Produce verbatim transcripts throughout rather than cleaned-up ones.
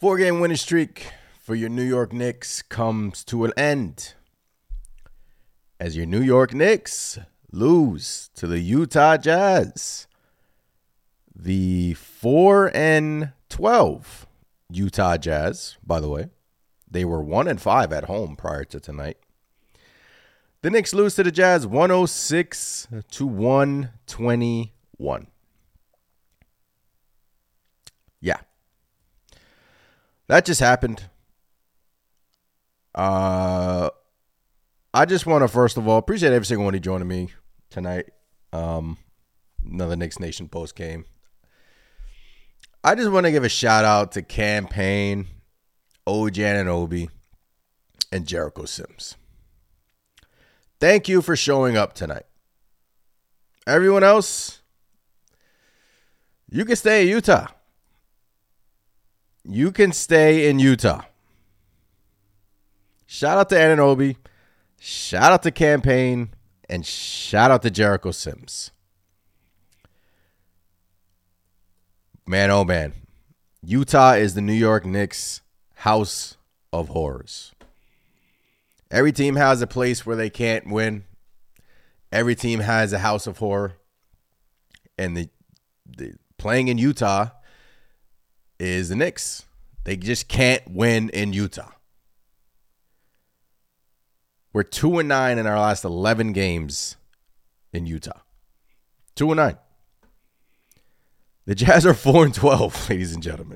Four-game winning streak for your New York Knicks comes to an end as your New York Knicks lose to the Utah Jazz. The four and twelve Utah Jazz, by the way, they were one and five at home prior to tonight. The Knicks lose to the Jazz one oh six to one twenty-one. Yeah. That just happened. Uh, I just want to, first of all, appreciate every single one who joining me tonight. Um, another Knicks Nation post game. I just want to give a shout out to Cam Payne, O G Anunoby, and Jericho Sims. Thank you for showing up tonight. Everyone else, you can stay in Utah. You can stay in Utah. Shout out to Anunoby. Shout out to Cam Payne. And shout out to Jericho Sims. Man, oh man. Utah is the New York Knicks' house of horrors. Every team has a place where they can't win. Every team has a house of horror. And the, the playing in Utah is the Knicks. They just can't win in Utah. We're two and nine in our last eleven games in Utah. Two and nine. The Jazz are four and twelve, ladies and gentlemen.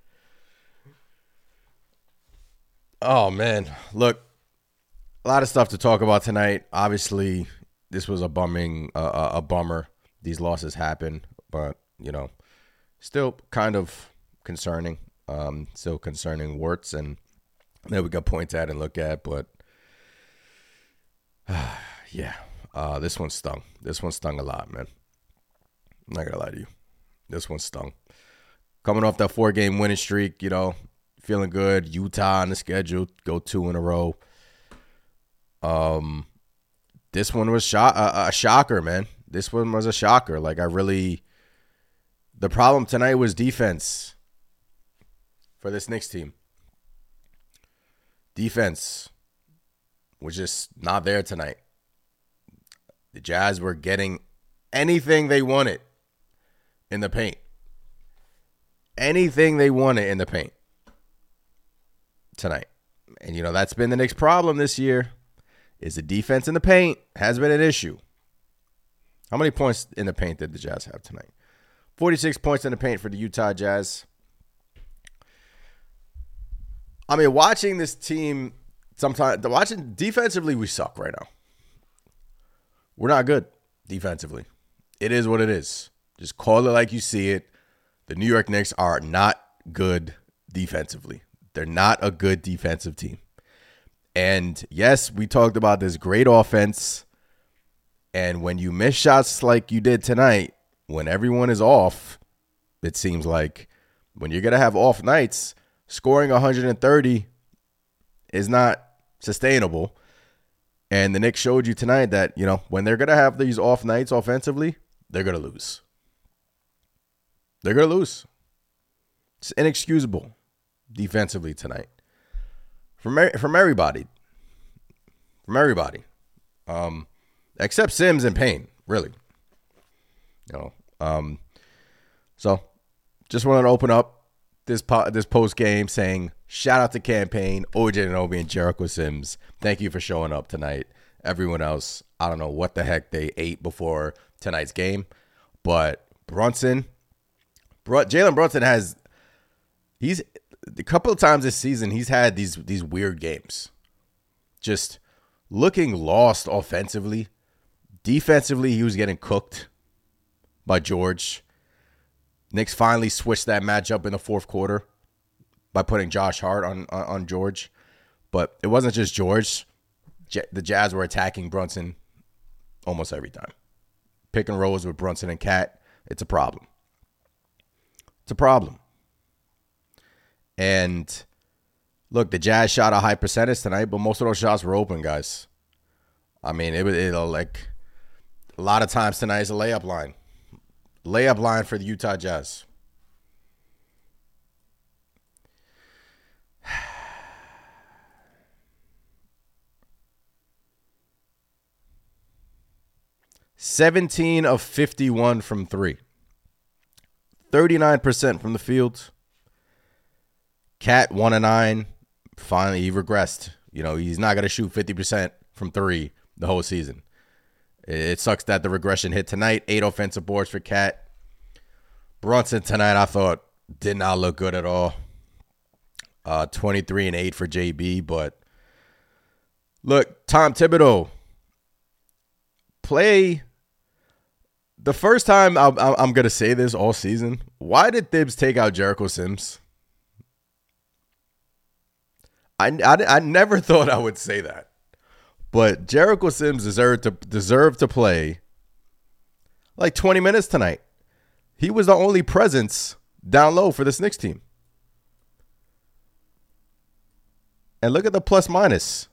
Oh man, look, a lot of stuff to talk about tonight. Obviously, this was a bumming, uh, a bummer. These losses happen, but you know, still kind of concerning. Um, still concerning warts and that we got points at and look at, but uh, yeah, uh, this one stung. This one stung a lot, man. I'm not gonna lie to you. This one stung. Coming off that four-game winning streak, you know, feeling good. Utah on the schedule, go two in a row. Um, this one was sho- a, a shocker, man. This one was a shocker. Like I really, the problem tonight was defense. For this Knicks team. Defense was just not there tonight. The Jazz were getting anything they wanted in the paint. Anything they wanted in the paint tonight. And, you know, that's been the Knicks' problem this year is the defense in the paint has been an issue. How many points in the paint did the Jazz have tonight? forty-six points in the paint for the Utah Jazz. I mean, watching this team, sometimes watching defensively, we suck right now. We're not good defensively. It is what it is. Just call it like you see it. The New York Knicks are not good defensively. They're not a good defensive team. And yes, we talked about this great offense. And when you miss shots like you did tonight, when everyone is off, it seems like when you're going to have off nights, scoring one hundred thirty is not sustainable. And the Knicks showed you tonight that, you know, when they're going to have these off nights offensively, they're going to lose. They're going to lose. It's inexcusable defensively tonight. From from everybody. From everybody. Um, except Sims and Payne, really. You know, um, so just wanted to open up This po- this post game saying shout out to Cam Payne, O G Anunoby, and Jericho Sims. Thank you for showing up tonight. Everyone else, I don't know what the heck they ate before tonight's game, but Brunson, Br- Jalen Brunson has he's a couple of times this season he's had these these weird games, just looking lost offensively, defensively he was getting cooked by George. Knicks finally switched that matchup in the fourth quarter by putting Josh Hart on, on, on George. But it wasn't just George. J- the Jazz were attacking Brunson almost every time. Pick and rolls with Brunson and Cat. It's a problem. It's a problem. And look, the Jazz shot a high percentage tonight, but most of those shots were open, guys. I mean, it was it'll like a lot of times tonight is a layup line. Layup line for the Utah Jazz. seventeen of fifty-one from three. thirty-nine percent from the field. Cat one of nine. Finally, he regressed. You know, he's not going to shoot fifty percent from three the whole season. It sucks that the regression hit tonight. Eight offensive boards for Cat. Brunson tonight, I thought, did not look good at all. Uh, twenty-three and eight for J B. But look, Tom Thibodeau, play. The first time I'm, I'm going to say this all season, why did Thibs take out Jericho Sims? I, I, I never thought I would say that. But Jericho Sims deserved to deserved to play like twenty minutes tonight. He was the only presence down low for this Knicks team. And look at the plus minus.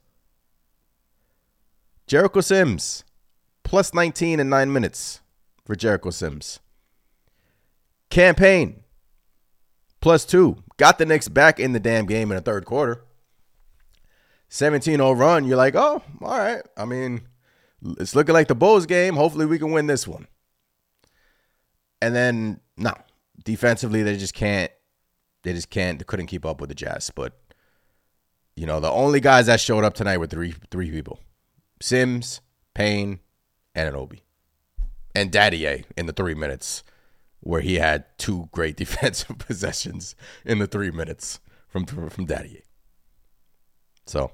Jericho Sims, plus nineteen in nine minutes for Jericho Sims. Cam Payne, plus two. Got the Knicks back in the damn game in the third quarter. seventeen oh run, you're like, oh, all right. I mean, it's looking like the Bulls game. Hopefully we can win this one. And then, no. Defensively, they just can't. They just can't. They couldn't keep up with the Jazz. But, you know, the only guys that showed up tonight were three three people. Sims, Payne, and Anunoby. And Daddier in the three minutes where he had two great defensive possessions in the three minutes from, from Daddier. So,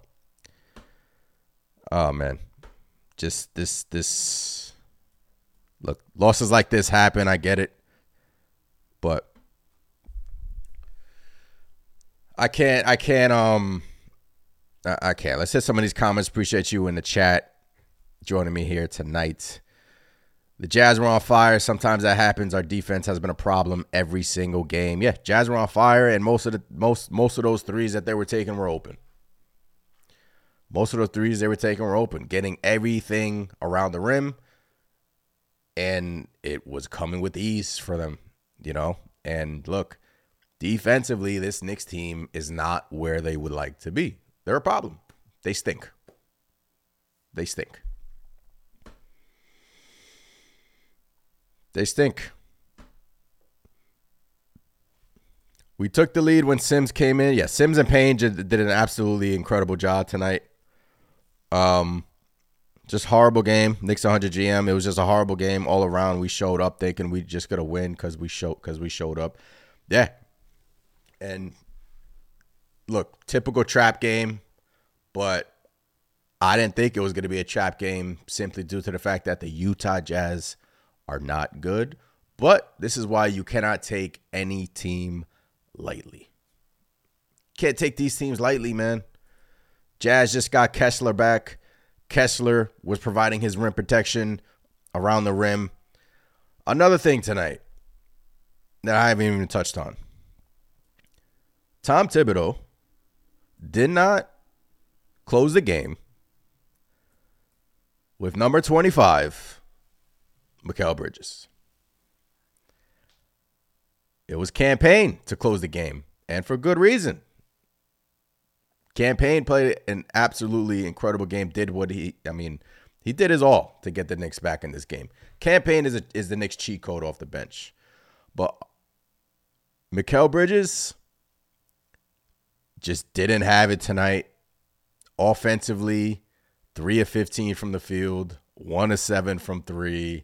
oh, man. Just this, this, look, losses like this happen. I get it. But I can't, I can't, um, I, I can't. Let's hit some of these comments. Appreciate you in the chat joining me here tonight. The Jazz were on fire. Sometimes that happens. Our defense has been a problem every single game. Yeah, Jazz were on fire, and most of the most most of those threes that they were taking were open. Most of those threes they were taking were open, getting everything around the rim, and it was coming with ease for them, you know? And look, defensively, this Knicks team is not where they would like to be. They're a problem. They stink. They stink. They stink. We took the lead when Sims came in. Yeah, Sims and Payne did an absolutely incredible job tonight. Um, just horrible game. Knicks one hundred G M. It was just a horrible game all around. We showed up thinking we just gonna win because we showed because we showed up. Yeah. And look, typical trap game, but I didn't think it was gonna be a trap game simply due to the fact that the Utah Jazz are not good. But this is why you cannot take any team lightly. Can't take these teams lightly, man. Jazz just got Kessler back. Kessler was providing his rim protection around the rim. Another thing tonight that I haven't even touched on. Tom Thibodeau did not close the game with number twenty-five, Mikal Bridges. It was Cam Payne to close the game, and for good reason. Cam Payne played an absolutely incredible game, did what he, I mean, he did his all to get the Knicks back in this game. Cam Payne is, a, is the Knicks cheat code off the bench. But Mikal Bridges just didn't have it tonight. Offensively, three of fifteen from the field, one of seven from three.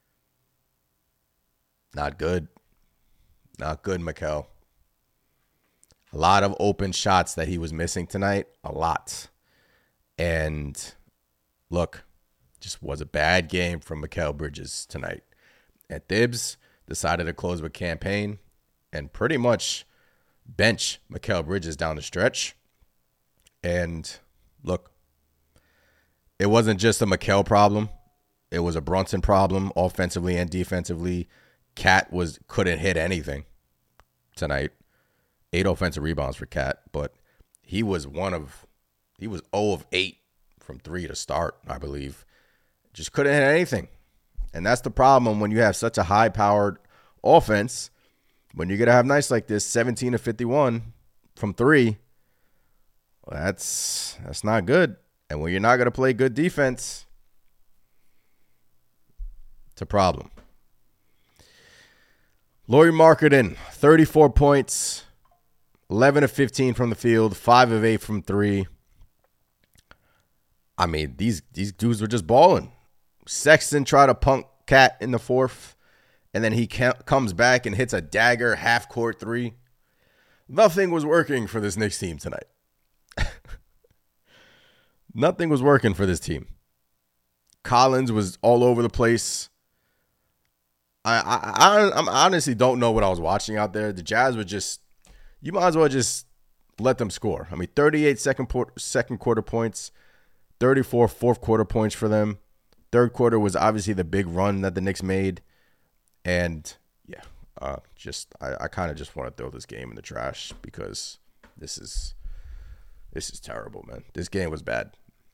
Not good. Not good, Mikal. A lot of open shots that he was missing tonight. A lot. And look, just was a bad game from Mikal Bridges tonight. And Thibs decided to close with Cam Payne and pretty much bench Mikal Bridges down the stretch. And look, it wasn't just a Mikal problem. It was a Brunson problem offensively and defensively. Cat was couldn't hit anything tonight. Eight offensive rebounds for Cat, but he was one of, he was zero of eight from three to start, I believe. Just couldn't hit anything. And that's the problem when you have such a high-powered offense. When you're going to have nights like this, seventeen of fifty-one from three, well, that's that's not good. And when you're not going to play good defense, a problem. Lauri Markkanen, thirty-four points, eleven of fifteen from the field, five of eight from three. I mean, these these dudes were just balling. Sexton tried to punk Cat in the fourth, and then he comes back and hits a dagger half-court three. Nothing was working for this Knicks team tonight. Nothing was working for this team. Collins was all over the place. I, I, I, I honestly don't know what I was watching out there. The Jazz were just, you might as well just let them score. I mean, thirty-eight second, second quarter points, thirty-four fourth quarter points for them. Third quarter was obviously the big run that the Knicks made. And yeah, uh, just I, I kind of just want to throw this game in the trash because this is this is terrible, man. This game was bad.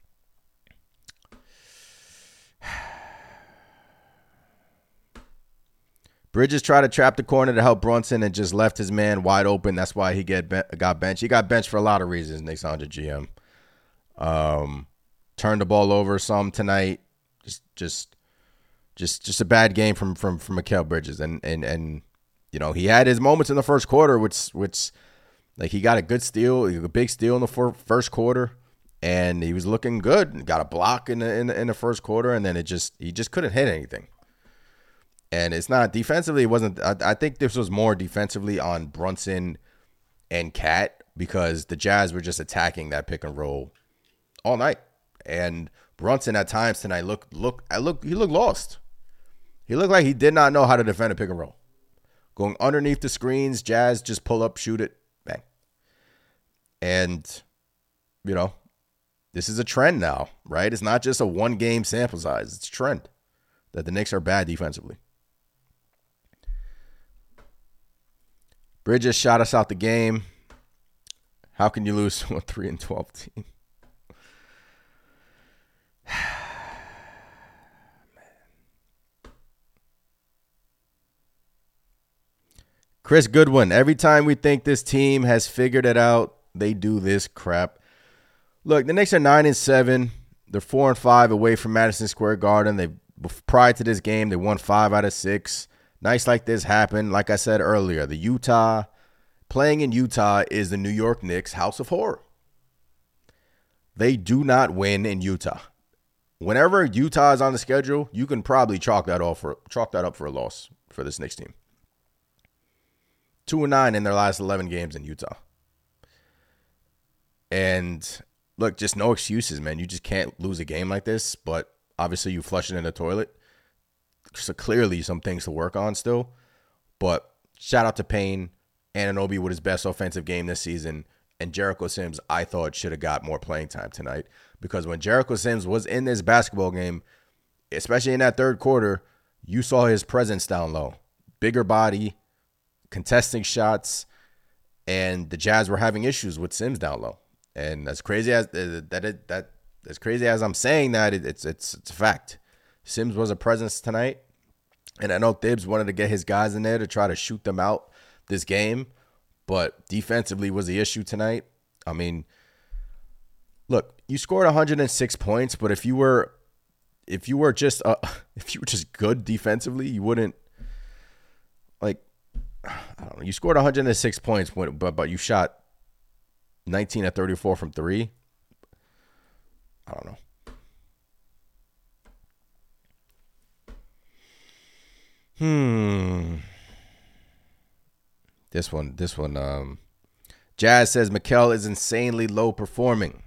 Bridges tried to trap the corner to help Brunson and just left his man wide open. That's why he get got benched. He got benched for a lot of reasons, Knicks one hundred G M. Um, turned the ball over some tonight. Just just just just a bad game from from from Mikal Bridges. And and and you know, he had his moments in the first quarter, which which like he got a good steal, a big steal in the first quarter. And he was looking good. Got a block in the, in the in the first quarter, and then it just he just couldn't hit anything. And it's not defensively. It wasn't. I, I think this was more defensively on Brunson and Cat because the Jazz were just attacking that pick and roll all night. And Brunson at times tonight looked look. I look. He looked lost. He looked like he did not know how to defend a pick and roll. Going underneath the screens, Jazz just pull up, shoot it, bang. And you know. This is a trend now, right? It's not just a one-game sample size. It's a trend that the Knicks are bad defensively. Bridges shot us out the game. How can you lose to a three and twelve team? Chris Goodwin. Every time we think this team has figured it out, they do this crap. Look, the Knicks are nine and seven. They're four and five away from Madison Square Garden. They prior to this game, they won five out of six. Nights like this happen. Like I said earlier, the Utah playing in Utah is the New York Knicks' house of horror. They do not win in Utah. Whenever Utah is on the schedule, you can probably chalk that off for chalk that up for a loss for this Knicks team. Two and nine in their last eleven games in Utah. And look, just no excuses, man. You just can't lose a game like this, but obviously you flush it in the toilet. So clearly some things to work on still. But shout out to Payne, Anunoby with his best offensive game this season, and Jericho Sims, I thought, should have got more playing time tonight. Because when Jericho Sims was in this basketball game, especially in that third quarter, you saw his presence down low. Bigger body, contesting shots, and the Jazz were having issues with Sims down low. And as crazy as uh, that, it, that as crazy as I'm saying that, it, it's it's it's a fact. Sims was a presence tonight, and I know Thibs wanted to get his guys in there to try to shoot them out this game, but defensively was the issue tonight. I mean, look, you scored one hundred six points, but if you were if you were just uh, if you were just good defensively, you wouldn't like. I don't know. You scored one hundred six points, but but you shot nineteen at thirty-four from three. I don't know. Hmm. This one, this one, um, Jazz says Mikal is insanely low performing.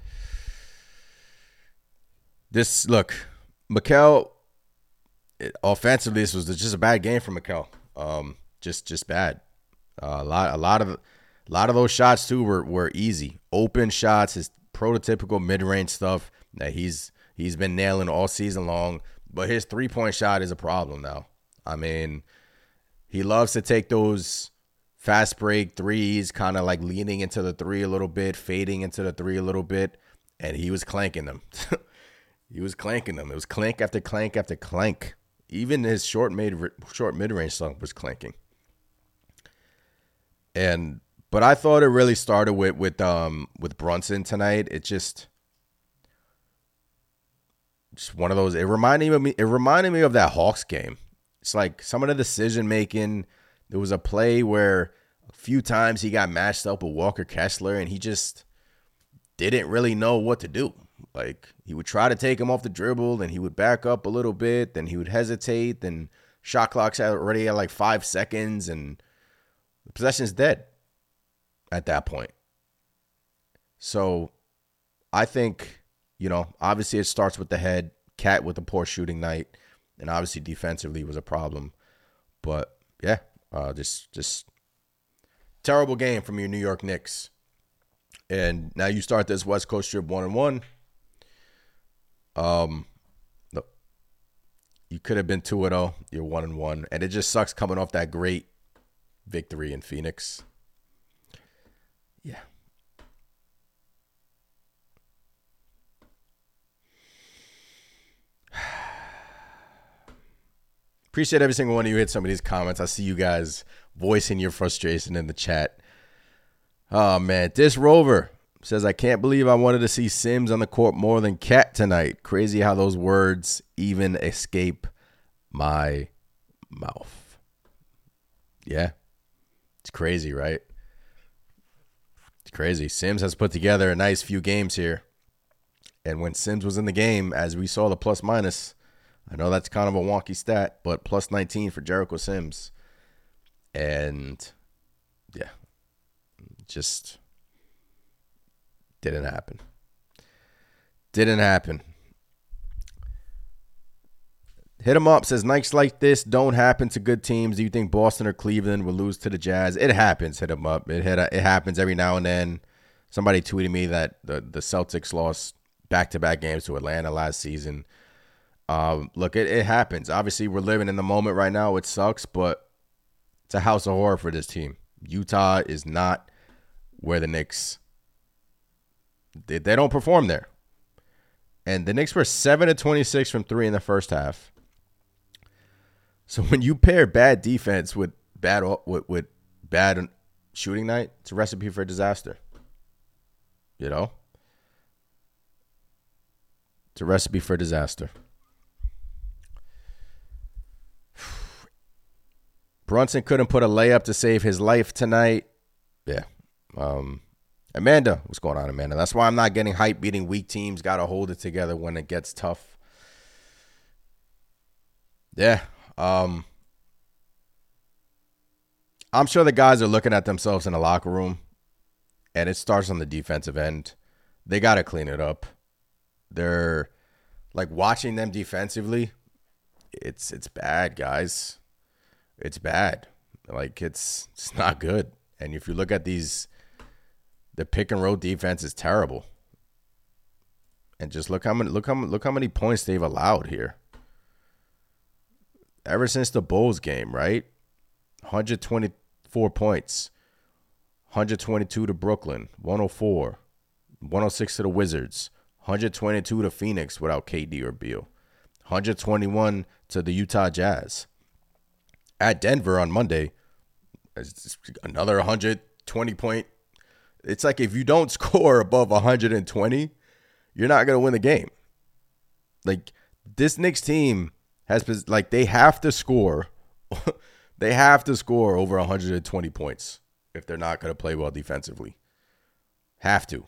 This, look, Mikal, it, offensively, this was just a bad game for Mikal. Um, just, just bad. Uh, a lot, a lot of, a lot of those shots too were were easy, open shots. His prototypical mid-range stuff that he's he's been nailing all season long. But his three-point shot is a problem now. I mean, he loves to take those fast break threes, kind of like leaning into the three a little bit, fading into the three a little bit, and he was clanking them. He was clanking them. It was clank after clank after clank. Even his short mid short mid-range stuff was clanking. And but I thought it really started with with um with Brunson tonight. It just Just one of those. It reminded me. It reminded me of that Hawks game. It's like some of the decision making. There was a play where a few times he got matched up with Walker Kessler, and he just didn't really know what to do. Like, he would try to take him off the dribble, then he would back up a little bit, then he would hesitate, then shot clock's already at like five seconds, and the possession's dead at that point. So I think, you know, obviously it starts with the head. Cat with a poor shooting night, and obviously defensively was a problem. But yeah, uh, just just terrible game from your New York Knicks. And now you start this West Coast trip one and one. Um, no, you could have been two and zero. You're one and one, and it just sucks coming off that great victory in Phoenix. Yeah. Appreciate every single one of you hit some of these comments. I see you guys voicing your frustration in the chat. Oh, man. This Rover says, I can't believe I wanted to see Sims on the court more than Cat tonight. Crazy how those words even escape my mouth. Yeah. It's crazy, right? It's crazy. Sims has put together a nice few games here. And when Sims was in the game, as we saw the plus minus, I know that's kind of a wonky stat, but plus nineteen for Jericho Sims. And, yeah, just didn't happen. Didn't happen. Hit him up, says, nights like this don't happen to good teams. Do you think Boston or Cleveland will lose to the Jazz? It happens, hit him up. It, hit, it happens every now and then. Somebody tweeted me that the, the Celtics lost back-to-back games to Atlanta last season. Um, look, it, it happens. Obviously, we're living in the moment right now. It sucks, but it's a house of horror for this team. Utah is not where the Knicks, they, they don't perform there. And the Knicks were seven of twenty-six from three in the first half. So when you pair bad defense with bad with, with bad shooting night, it's a recipe for disaster. You know? It's a recipe for disaster. Brunson couldn't put a layup to save his life tonight. Yeah. Um, Amanda, what's going on, Amanda? That's why I'm not getting hype. Beating weak teams, got to hold it together when it gets tough. Yeah. Um, I'm sure the guys are looking at themselves in the locker room, and it starts on the defensive end. They got to clean it up. They're like watching them defensively. It's it's bad, guys. It's bad. Like, it's it's not good. And if you look at these, the pick and roll defense is terrible. And just look how many look how look how many points they've allowed here. Ever since the Bulls game, right? one hundred twenty-four points. one hundred twenty-two to Brooklyn, one oh four. one oh six to the Wizards, one hundred twenty-two to Phoenix without K D or Beal. one hundred twenty-one to the Utah Jazz. At Denver on Monday, another one hundred twenty point. It's like if you don't score above one hundred twenty, you're not going to win the game. Like, this Knicks team has, like, they have to score. They have to score over one hundred twenty points if they're not going to play well defensively. Have to.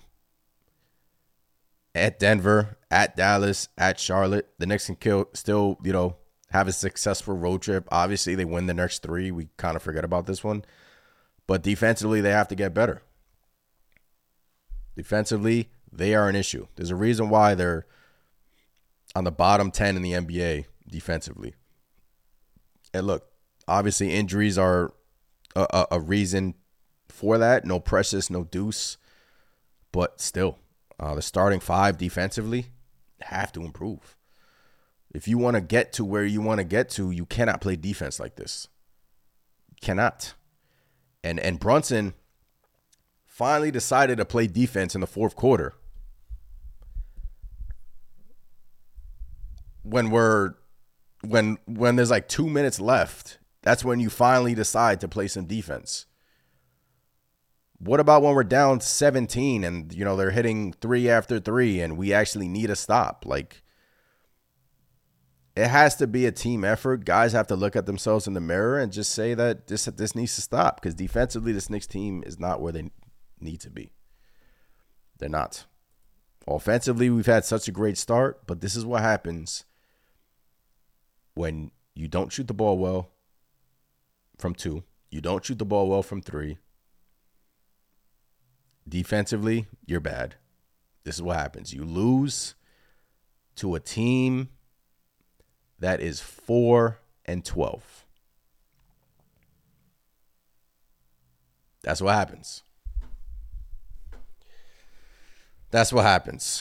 At Denver, at Dallas, at Charlotte, the Knicks can kill, still, you know, have a successful road trip. Obviously, they win the next three. We kind of forget about this one. But defensively, they have to get better. Defensively, they are an issue. There's a reason why they're on the bottom ten in the N B A defensively. And look, obviously, injuries are a, a, a reason for that. No Precious, no Deuce. But still, uh, the starting five defensively have to improve. If you want to get to where you want to get to, you cannot play defense like this. You cannot. And and Brunson finally decided to play defense in the fourth quarter. When we're when when there's like two minutes left, that's when you finally decide to play some defense. What about when we're down seventeen and, you know, they're hitting three after three and we actually need a stop? Like, it has to be a team effort. Guys have to look at themselves in the mirror and just say that this this needs to stop, because defensively, this Knicks team is not where they need to be. They're not. Offensively, we've had such a great start, but this is what happens when you don't shoot the ball well from two. You don't shoot the ball well from three. Defensively, you're bad. This is what happens. You lose to a team that is four and twelve. That's what happens. That's what happens.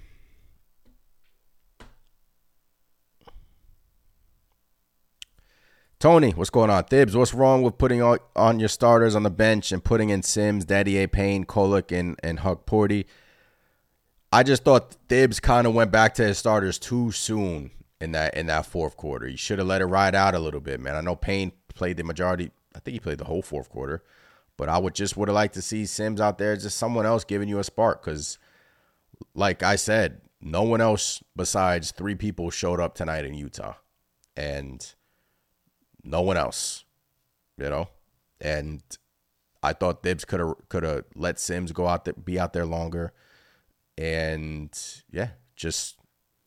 Tony, what's going on? Thibs, what's wrong with putting on, on your starters on the bench and putting in Sims, Daddy A. Payne, Kolek, and, and Huck Porty? I just thought Thibs kind of went back to his starters too soon in that in that fourth quarter. He should have let it ride out a little bit, man. I know Payne played the majority. I think he played the whole fourth quarter. But I would just would have liked to see Sims out there, just someone else giving you a spark. Because, like I said, no one else besides three people showed up tonight in Utah. And no one else, you know? And I thought Thibs could have could have let Sims go out there, be out there longer. And, yeah, just,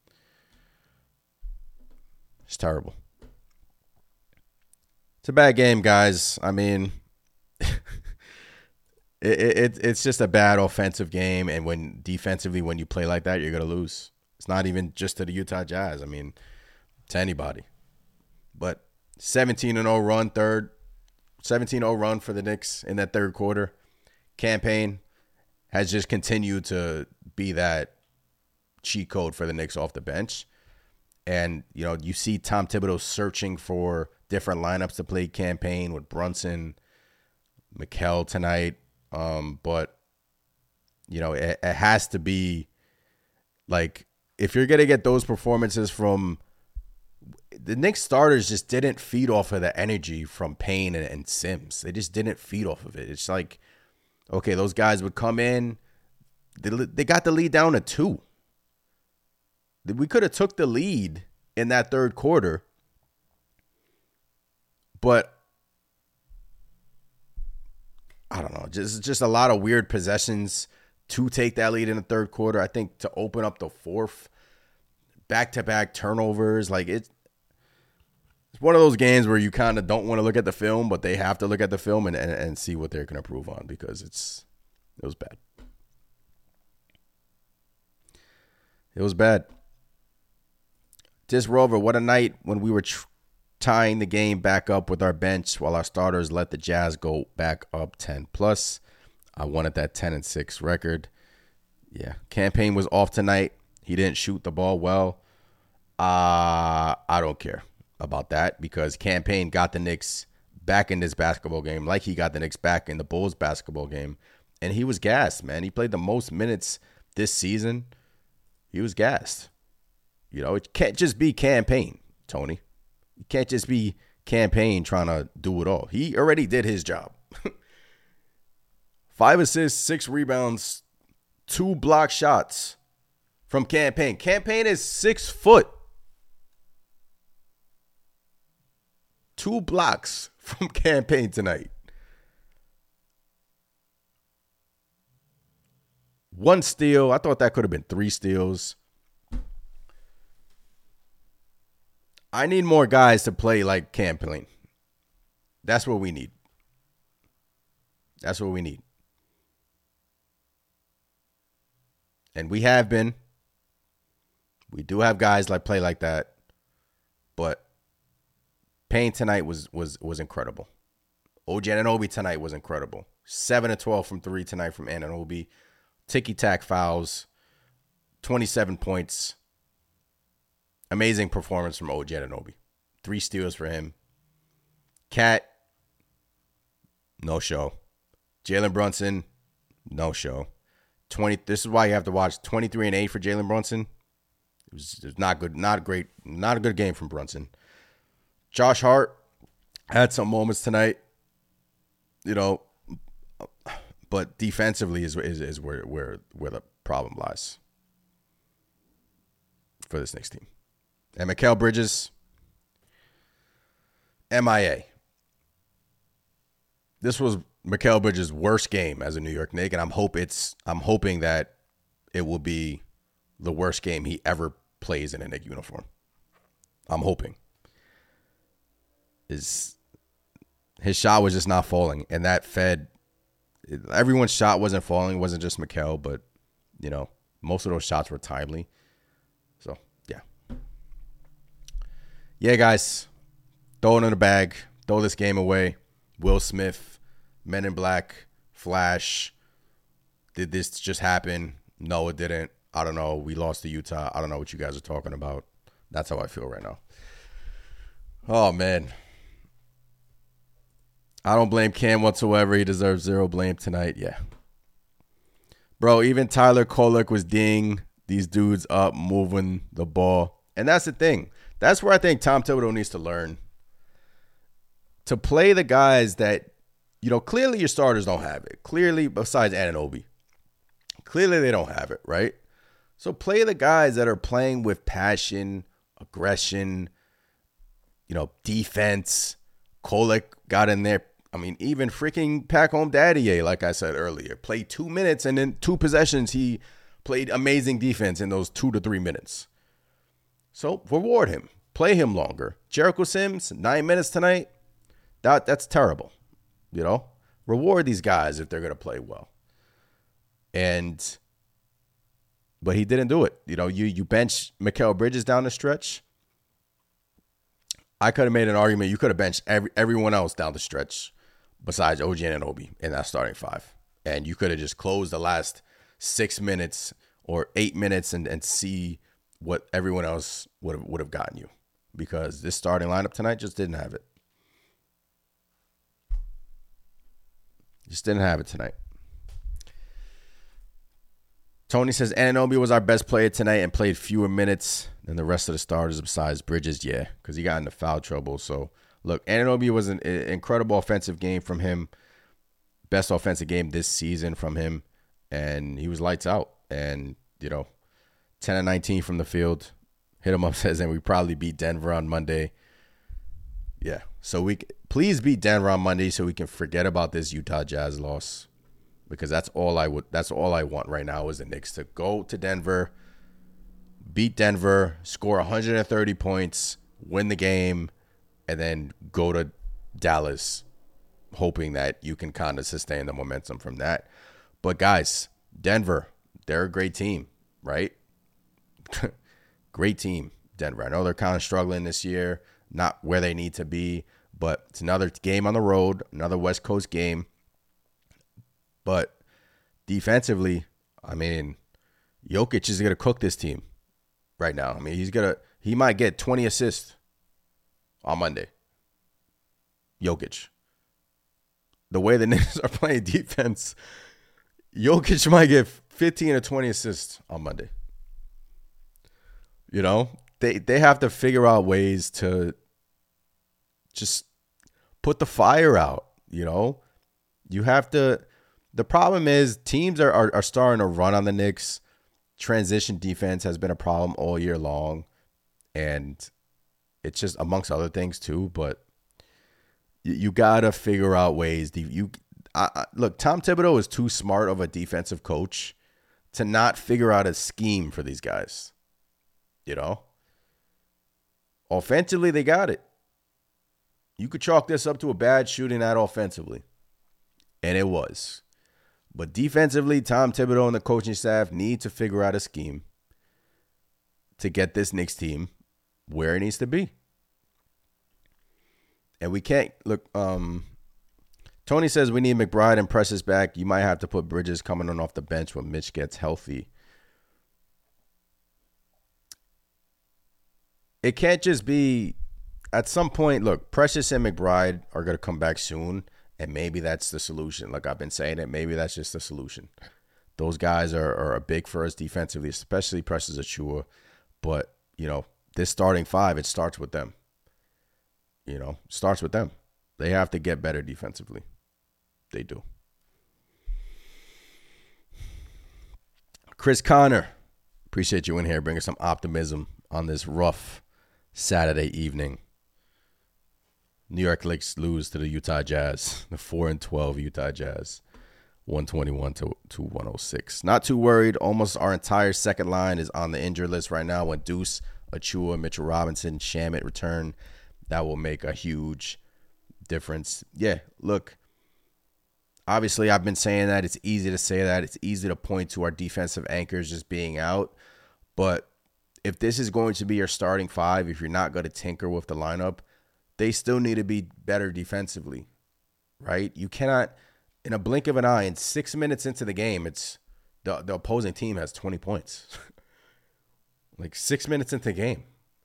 it's terrible. It's a bad game, guys. I mean, it, it it's just a bad offensive game. And when defensively, when you play like that, you're going to lose. It's not even just to the Utah Jazz. I mean, to anybody. But seventeen and oh run, third, seventeen oh run for the Knicks in that third quarter. Campaign has just continued to be that cheat code for the Knicks off the bench. And, you know, you see Tom Thibodeau searching for different lineups to play Campaign with Brunson, Mikal tonight. Um, but, you know, it, it has to be, like, if you're going to get those performances from the Knicks starters, just didn't feed off of the energy from Payne and, and Sims. They just didn't feed off of it. It's like, okay, those guys would come in. They, they got the lead down to two. We could have took the lead in that third quarter. But I don't know. Just, just a lot of weird possessions to take that lead in the third quarter. I think to open up the fourth, back-to-back turnovers. Like, it, it's one of those games where you kind of don't want to look at the film, but they have to look at the film and, and, and see what they're going to improve on, because it's it was bad. It was bad. Dis Rover, what a night when we were tr- tying the game back up with our bench while our starters let the Jazz go back up ten plus. I wanted that ten and six record. Yeah, Campaign was off tonight. He didn't shoot the ball well. Uh, I don't care about that, because Campaign got the Knicks back in this basketball game like he got the Knicks back in the Bulls basketball game. And he was gassed, man. He played the most minutes this season. He was gassed. You know, it can't just be Campaign, Tony. It can't just be Campaign trying to do it all. He already did his job. Five assists, six rebounds, two block shots from Campaign. Campaign is six foot. Two blocks from Campaign tonight. One steal. I thought that could have been three steals. I need more guys to play like Campaign. That's what we need. That's what we need. And we have been. We do have guys like play like that. But Payne tonight was was was incredible. O G Anunoby tonight was incredible. seven of twelve from three tonight from Anunoby. Ticky-tack fouls. twenty-seven points. Amazing performance from O G Anunoby. Three steals for him. Cat, no show. Jalen Brunson, no show. twenty. This is why you have to watch twenty-three and eight for Jalen Brunson. It was, it was not good, not great, not a good game from Brunson. Josh Hart had some moments tonight, you know, but defensively is is, is where where where the problem lies for this next team. And Mikal Bridges, M I A. This was Mikal Bridges' worst game as a New York Knick, and I'm hope it's I'm hoping that it will be the worst game he ever plays in a Knick uniform. I'm hoping. His, his shot was just not falling, and that fed. Everyone's shot wasn't falling. It wasn't just Mikal, but, you know, most of those shots were timely. So, yeah. Yeah, guys. Throw it in the bag. Throw this game away. Will Smith, Men in Black, Flash. Did this just happen? No, it didn't. I don't know. We lost to Utah. I don't know what you guys are talking about. That's how I feel right now. Oh, man. I don't blame Cam whatsoever. He deserves zero blame tonight. Yeah. Bro, even Tyler Kolek was ding these dudes up, moving the ball. And that's the thing. That's where I think Tom Thibodeau needs to learn. To play the guys that, you know, clearly your starters don't have it. Clearly, besides Anunoby. Clearly they don't have it, right? So play the guys that are playing with passion, aggression, you know, defense. Kolek got in there. I mean, even freaking Pack Home Daddy, like I said earlier, played two minutes and in two possessions, he played amazing defense in those two to three minutes. So reward him. Play him longer. Jericho Sims, nine minutes tonight. That That's terrible. You know, reward these guys if they're going to play well. And, but he didn't do it. You know, you, you bench Mikal Bridges down the stretch. I could have made an argument. You could have benched every, everyone else down the stretch besides O G Anunoby in that starting five. And you could have just closed the last six minutes or eight minutes and, and see what everyone else would have, would have gotten you. Because this starting lineup tonight just didn't have it. Just didn't have it tonight. Tony says Anunoby was our best player tonight and played fewer minutes than the rest of the starters besides Bridges. Yeah, because he got into foul trouble. So, look, Anunoby was an incredible offensive game from him. Best offensive game this season from him. And he was lights out. And, you know, ten and nineteen from the field. Hit him up, says, and we probably beat Denver on Monday. Yeah, so we please beat Denver on Monday so we can forget about this Utah Jazz loss, because that's all I would. That's all I want right now is the Knicks to go to Denver, beat Denver, score one hundred thirty points, win the game, and then go to Dallas, hoping that you can kind of sustain the momentum from that. But guys, Denver, they're a great team, right? Great team, Denver. I know they're kind of struggling this year. Not where they need to be, but it's another game on the road, another West Coast game. But defensively, I mean, Jokic is going to cook this team right now. I mean, he's going to, he might get twenty assists on Monday. Jokic. The way the Knicks are playing defense, Jokic might get fifteen or twenty assists on Monday. You know? They they have to figure out ways to just put the fire out, you know? You have to – the problem is teams are, are, are starting to run on the Knicks. Transition defense has been a problem all year long, and it's just amongst other things too, but you, you got to figure out ways. To, you I, I, Look, Tom Thibodeau is too smart of a defensive coach to not figure out a scheme for these guys, you know? Offensively, they got it. You could chalk this up to a bad shooting night offensively. And it was. But defensively, Tom Thibodeau and the coaching staff need to figure out a scheme to get this Knicks team where it needs to be. And we can't, look, um, Tony says we need McBride and Precious back. You might have to put Bridges coming on off the bench when Mitch gets healthy. It can't just be, at some point, look, Precious and McBride are going to come back soon, and maybe that's the solution. Like I've been saying it, maybe that's just the solution. Those guys are, are a big for us defensively, especially Precious Achiuwa. But, you know, this starting five, it starts with them. You know, starts with them. They have to get better defensively. They do. Chris Connor, appreciate you in here bringing some optimism on this rough Saturday evening. New York Knicks lose to the Utah Jazz, the four and twelve Utah Jazz, one twenty-one to one oh six. Not too worried. Almost our entire second line is on the injured list right now. When Deuce, Achua, Mitchell Robinson, Shamet return, that will make a huge difference. Yeah, look, obviously I've been saying that. It's easy to say that. It's easy to point to our defensive anchors just being out. But if this is going to be your starting five, if you're not going to tinker with the lineup, they still need to be better defensively, right? You cannot, in a blink of an eye, in six minutes into the game, it's the, the opposing team has twenty points. Like six minutes into the game.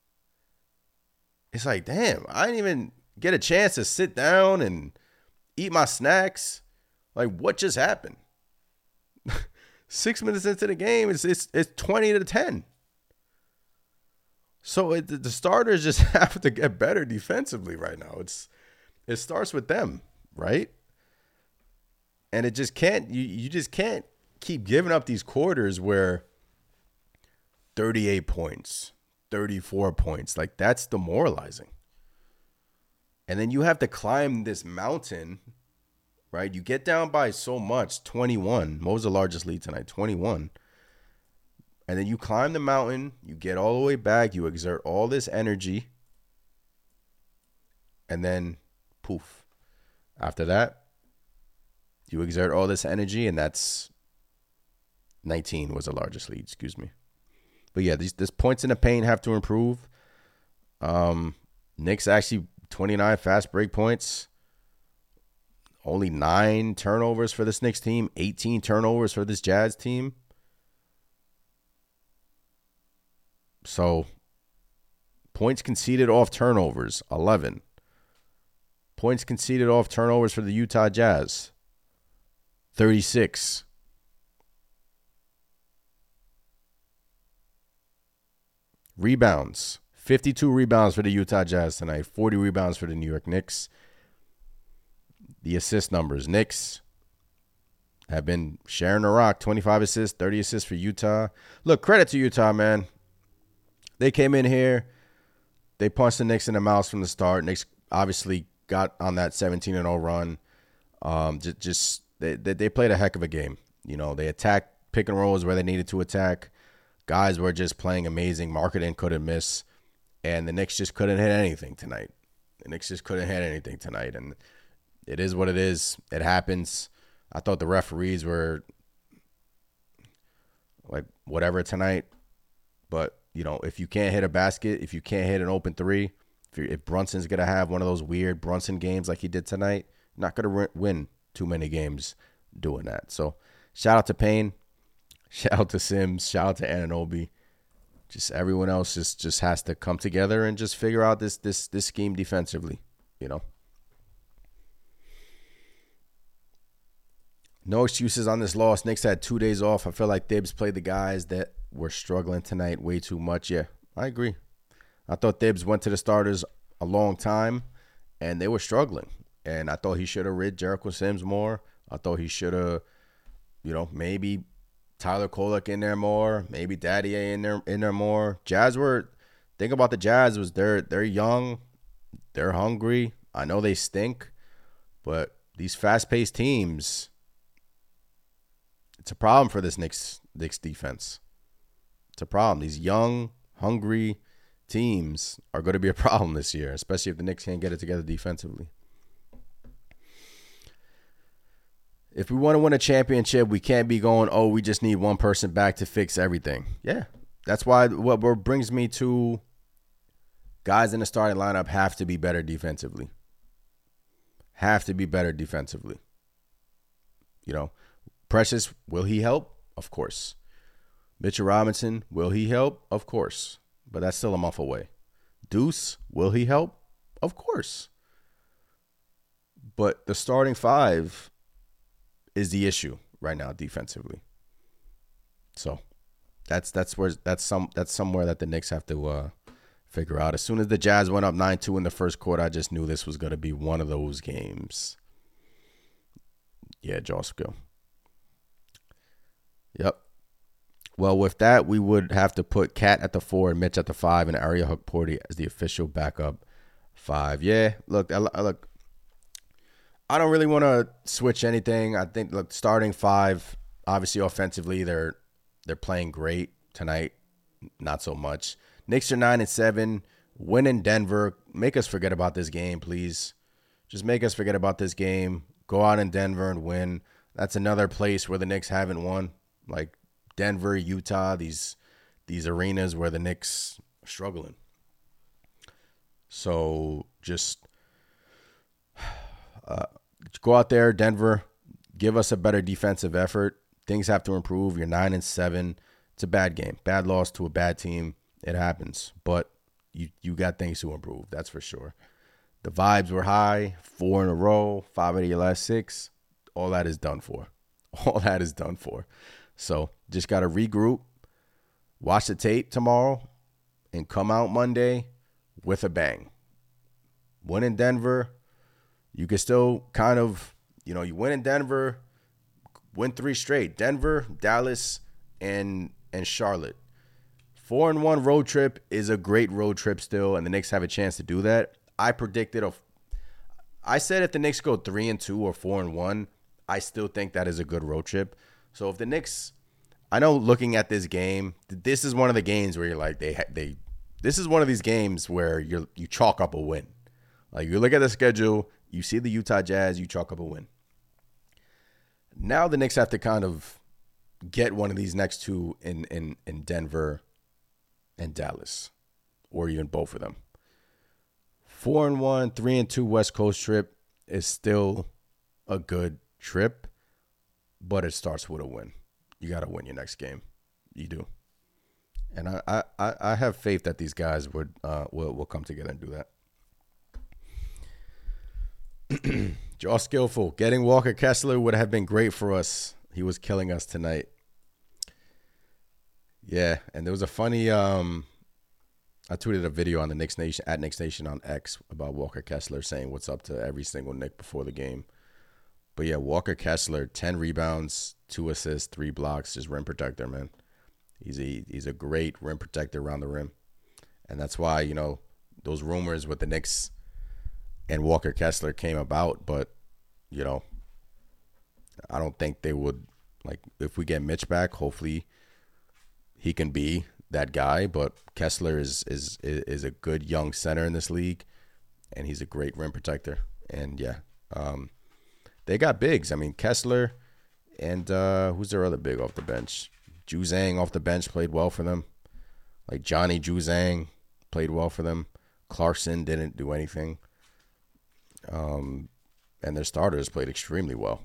It's like, damn, I didn't even get a chance to sit down and eat my snacks. Like, what just happened? Six minutes into the game, it's it's, it's twenty to ten. So it, the starters just have to get better defensively right now. It's it starts with them, right? And it just can't. You you just can't keep giving up these quarters where thirty-eight points, thirty-four points, like that's demoralizing. And then you have to climb this mountain, right? You get down by so much, twenty-one. What was the largest lead tonight? twenty-one. And then you climb the mountain, you get all the way back, you exert all this energy, and then poof. After that, you exert all this energy, and that's nineteen was the largest lead, excuse me. But yeah, these, these points in the paint have to improve. Um, Knicks actually twenty-nine fast break points. Only nine turnovers for this Knicks team, eighteen turnovers for this Jazz team. So, points conceded off turnovers, eleven. Points conceded off turnovers for the Utah Jazz, thirty-six. Rebounds, fifty-two rebounds for the Utah Jazz tonight, forty rebounds for the New York Knicks. The assist numbers, Knicks have been sharing the rock, twenty-five assists, thirty assists for Utah. Look, credit to Utah, man. They came in here, they punched the Knicks in the mouth from the start. Knicks obviously got on that seventeen and oh run. Um, just, just they, they played a heck of a game. You know, they attacked pick and rolls where they needed to attack. Guys were just playing amazing. Marketing couldn't miss, and the Knicks just couldn't hit anything tonight. The Knicks just couldn't hit anything tonight, and it is what it is. It happens. I thought the referees were like whatever tonight, but you know, if you can't hit a basket, if you can't hit an open three, if, you're, if Brunson's going to have one of those weird Brunson games like he did tonight, you're not going to win too many games doing that. So shout out to Payne. Shout out to Sims. Shout out to Anunoby. Just everyone else just, just has to come together and just figure out this this this scheme defensively, you know. No excuses on this loss. Knicks had two days off. I feel like Thibs played the guys that were struggling tonight way too much. Yeah, I agree. I thought Thibs went to the starters a long time, and they were struggling. And I thought he should have rid Jericho Sims more. I thought he should have, you know, maybe Tyler Kolek in there more, maybe Daddy A in there in there more. Jazz were, think about the Jazz was they're they're young, they're hungry. I know they stink, but these fast-paced teams, it's a problem for this Knicks Knicks defense. It's a problem. These young, hungry teams are going to be a problem this year, especially if the Knicks can't get it together defensively. If we want to win a championship, we can't be going, oh, we just need one person back to fix everything. Yeah, that's why what brings me to guys in the starting lineup have to be better defensively. Have to be better defensively. You know, Precious, will he help? Of course. Mitchell Robinson, will he help? Of course. But that's still a month away. Deuce, will he help? Of course. But the starting five is the issue right now defensively. So that's that's where that's some that's somewhere that the Knicks have to uh, figure out. As soon as the Jazz went up nine two in the first quarter, I just knew this was going to be one of those games. Yeah, Josko. Yep. Well, with that, we would have to put Cat at the four and Mitch at the five and Ariel Hukporti as the official backup five. Yeah, look, I, I look. I don't really want to switch anything. I think look, starting five, obviously offensively, they're they're playing great tonight. Not so much. Knicks are nine and seven. Win in Denver. Make us forget about this game, please. Just make us forget about this game. Go out in Denver and win. That's another place where the Knicks haven't won. Like Denver, Utah, these these arenas where the Knicks are struggling. So just uh, go out there, Denver. Give us a better defensive effort. Things have to improve. You're nine and seven. It's a bad game. Bad loss to a bad team. It happens. But you you got things to improve. That's for sure. The vibes were high. Four in a row. Five out of your last six. All that is done for. All that is done for. So just got to regroup. Watch the tape tomorrow. And come out Monday with a bang. Win in Denver. You can still kind of, you know, you win in Denver. Win three straight. Denver, Dallas, and and Charlotte. Four and one road trip is a great road trip still, and the Knicks have a chance to do that. I predicted a. I said if the Knicks go three and two or four and one, I still think that is a good road trip. So if the Knicks, I know looking at this game, this is one of the games where you're like they they. This is one of these games where you you chalk up a win. Like you look at the schedule, you see the Utah Jazz, you chalk up a win. Now the Knicks have to kind of get one of these next two in in in Denver and Dallas, or even both of them. Four and one, three and two West Coast trip is still a good trip, but it starts with a win. You got to win your next game. You do, and I I, I have faith that these guys would uh will will come together and do that. Josh Skillful. Getting Walker Kessler would have been great for us. He was killing us tonight. Yeah, and there was a funny um I tweeted a video on the Knicks Nation at Knicks Nation on X about Walker Kessler saying what's up to every single Knick before the game. But yeah, Walker Kessler, ten rebounds, two assists, three blocks, just rim protector, man. He's a he's a great rim protector around the rim. And that's why, you know, those rumors with the Knicks and Walker Kessler came about, but, you know, I don't think they would, like, if we get Mitch back, hopefully he can be that guy, but Kessler is is is a good young center in this league, and he's a great rim protector. And, yeah, um, they got bigs. I mean, Kessler and uh, who's their other big off the bench? Juzang off the bench played well for them. Like, Johnny Juzang played well for them. Clarkson didn't do anything. Um, and their starters played extremely well.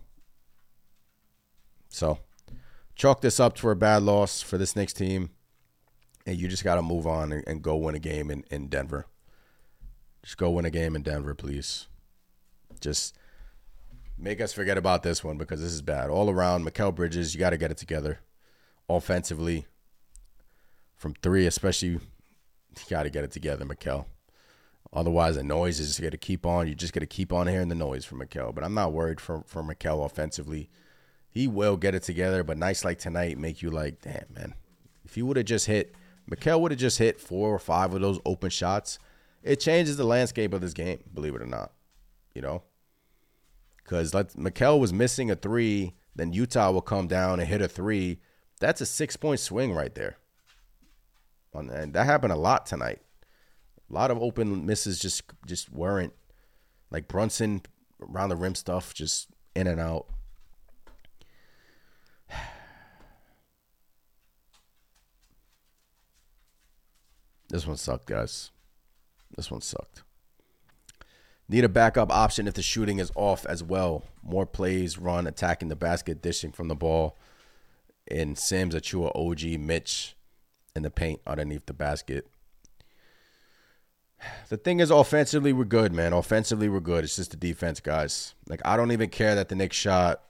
So, chalk this up for a bad loss for this Knicks team. And you just got to move on and, and go win a game in, in Denver. Just go win a game in Denver, please. Just make us forget about this one because this is bad. All around, Mikal Bridges, you got to get it together. Offensively, from three especially, you got to get it together, Mikal. Otherwise, the noise is just going to keep on. You're just going to keep on hearing the noise from Mikal. But I'm not worried for, for Mikal offensively. He will get it together, but nights like tonight make you like, damn, man. If he would have just hit, Mikal would have just hit four or five of those open shots, it changes the landscape of this game, believe it or not. You know? Because Mikal was missing a three, then Utah will come down and hit a three. That's a six-point swing right there. And that happened a lot tonight. A lot of open misses just just weren't, like Brunson around the rim stuff, just in and out. This one sucked, guys. This one sucked. Need a backup option if the shooting is off as well. More plays run, attacking the basket, dishing from the ball. And Sims, Achua, O G, Mitch in the paint underneath the basket. The thing is, offensively, we're good, man. Offensively, we're good. It's just the defense, guys. Like, I don't even care that the Knicks shot.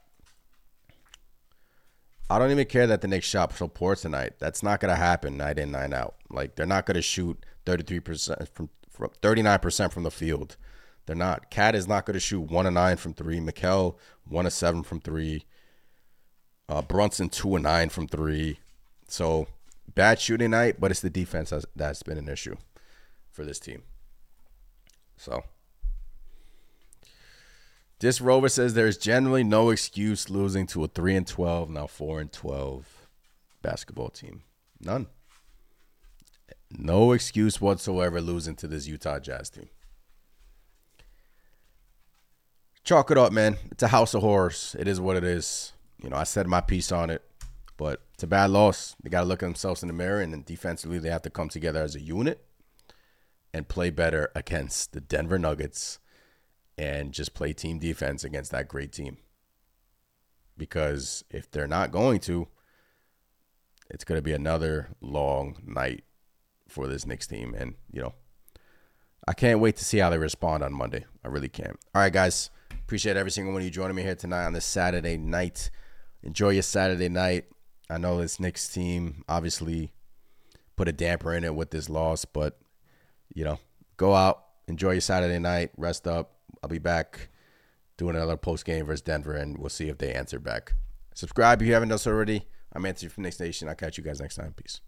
I don't even care that the Knicks shot so poor tonight. That's not going to happen night in, night out. Like, they're not going to shoot thirty-three percent from, from thirty-nine percent from the field. They're not. Cat is not going to shoot one of nine from three. Mikal, one of seven from three. Uh, Brunson, two of nine from three. So bad shooting night, but it's the defense that's, that's been an issue for this team. So this Rover says there's generally no excuse losing to a three and twelve, now four and twelve basketball team. None. No excuse whatsoever losing to this Utah Jazz team. Chalk it up, man. It's a house of horrors. It is what it is. You know, I said my piece on it, but it's a bad loss. They got to look at themselves in the mirror, and then defensively they have to come together as a unit and play better against the Denver Nuggets and just play team defense against that great team. Because if they're not going to, it's going to be another long night for this Knicks team. And, you know, I can't wait to see how they respond on Monday. I really can't. All right, guys. Appreciate every single one of you joining me here tonight on this Saturday night. Enjoy your Saturday night. I know this Knicks team obviously put a damper in it with this loss, but, you know, go out, enjoy your Saturday night, rest up. I'll be back doing another post-game versus Denver, and we'll see if they answer back. Subscribe if you haven't done so already. I'm Anthony from Knicks Nation. I'll catch you guys next time. Peace.